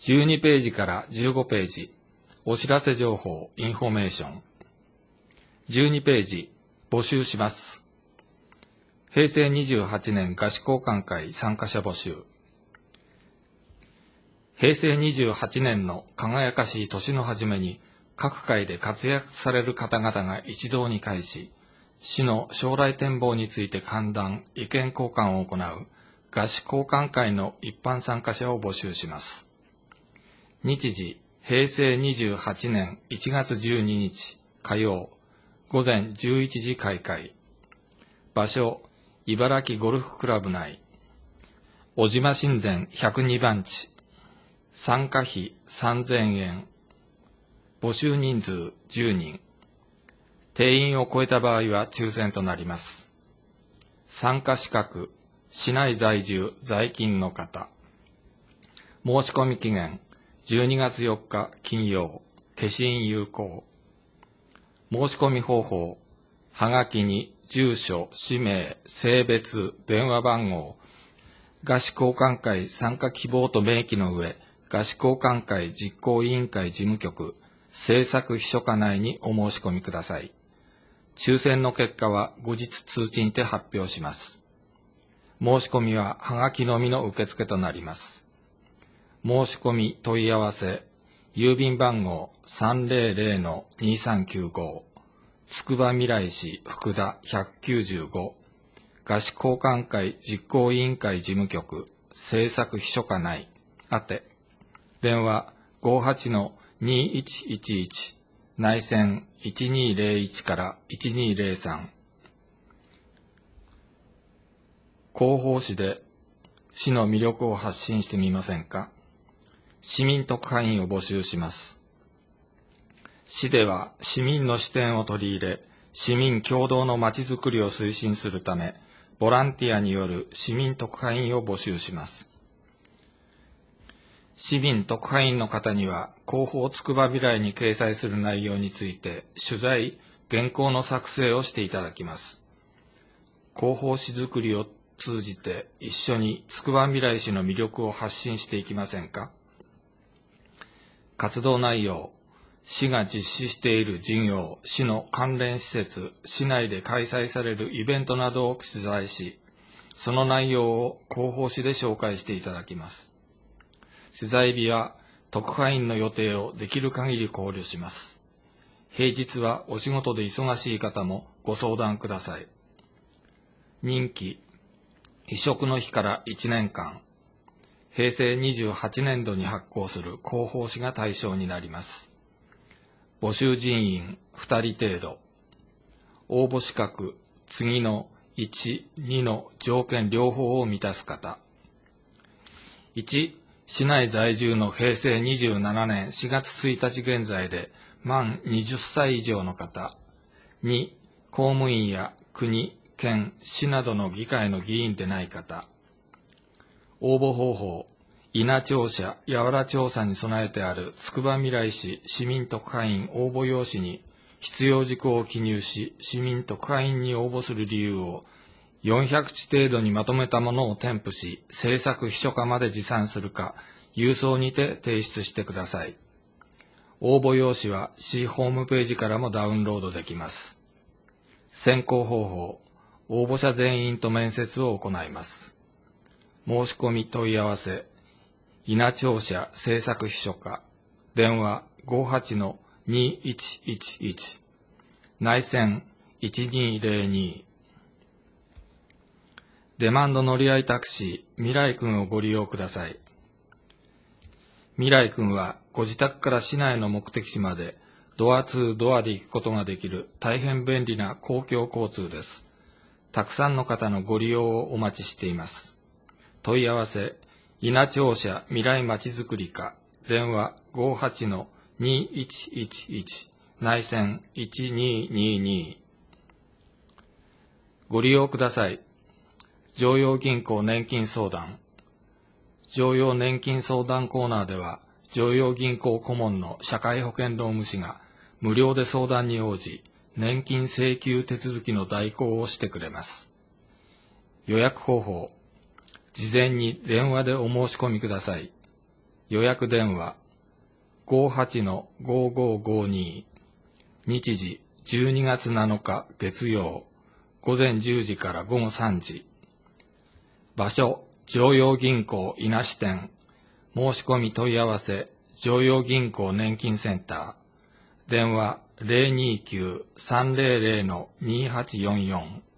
12ページから15ページ、お知らせ情報、インフォメーション。12ページ、募集します。平成28年賀子交換会参加者募集。平成28年の輝かしい年の初めに、各界で活躍される方々が一堂に会し、市の将来展望について歓談、意見交換を行う賀子交換会の一般参加者を募集します。日時、平成28年1月12日火曜、午前11時開会。場所、茨城ゴルフクラブ内。小島神殿102番地。参加費3000円。募集人数10人。定員を超えた場合は抽選となります。参加資格、市内在住在勤の方。申し込み期限、12月4日金曜、消印有効。申し込み方法、はがきに住所、氏名、性別、電話番号、賀子交換会参加希望と明記の上、賀子交換会実行委員会事務局、制作秘書課内にお申し込みください。抽選の結果は後日通知にて発表します。申し込みははがきのみの受付となります。申し込み問い合わせ、郵便番号 300-2395、つくばみらい市福田195、賀子交換会実行委員会事務局、制作秘書課内、宛て、電話 58-2111、内線1201から1203。広報誌で市の魅力を発信してみませんか？市民特派員を募集します。市では市民の視点を取り入れ、市民共同のまちづくりを推進するため、ボランティアによる市民特派員を募集します。市民特派員の方には、広報つくば未来に掲載する内容について、取材、原稿の作成をしていただきます。広報誌づくりを通じて、一緒につくば未来市の魅力を発信していきませんか？活動内容、市が実施している事業、市の関連施設、市内で開催されるイベントなどを取材し、その内容を広報誌で紹介していただきます。取材日は特派員の予定をできる限り考慮します。平日はお仕事で忙しい方もご相談ください。任期、移植の日から1年間。平成28年度に発行する広報誌が対象になります。募集人員2人程度。応募資格、次の1、2の条件両方を満たす方。1、市内在住の平成27年4月1日現在で満20歳以上の方。2、公務員や国、県、市などの議会の議員でない方。応募方法、伊那庁舎、八原調査に備えてあるつくばみらい市市民特派員応募用紙に必要事項を記入し、市民特派員に応募する理由を400字程度にまとめたものを添付し、制作秘書課まで持参するか、郵送にて提出してください。応募用紙は市ホームページからもダウンロードできます。選考方法、応募者全員と面接を行います。申し込み問い合わせ、伊那庁舎制作秘書課、電話 58-2111、内線1202。デマンド乗り合いタクシー、未来くんをご利用ください。未来くんはご自宅から市内の目的地までドア2ドアで行くことができる大変便利な公共交通です。たくさんの方のご利用をお待ちしています。問い合わせ、伊那庁舎未来まちづくり課、電話 58-2111、内線1222。ご利用ください。常陽銀行年金相談。常陽年金相談コーナーでは、常陽銀行顧問の社会保険労務士が無料で相談に応じ、年金請求手続きの代行をしてくれます。予約方法、事前に電話でお申し込みください。 予約電話 58-5552 日時12月7日月曜午前10時から午後3時場所常陽銀行伊那支店申し込み問い合わせ常陽銀行年金センター電話 029-300-2844